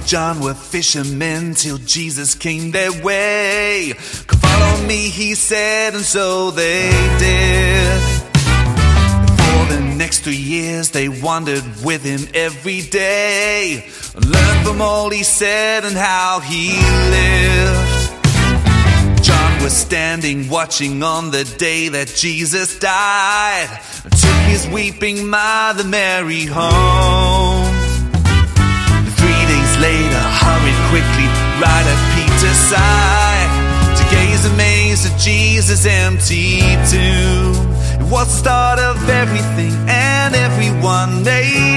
John were fishermen till Jesus came their way. Come follow me, he said, and so they did. For the next 3 years they wandered with him every day, learned from all he said and how he lived. John was standing watching on the day that Jesus died, took his weeping mother Mary home. 3 days later hurried quickly right at Peter's side to gaze amazed at Jesus' empty tomb. It was the start of everything, and everyone made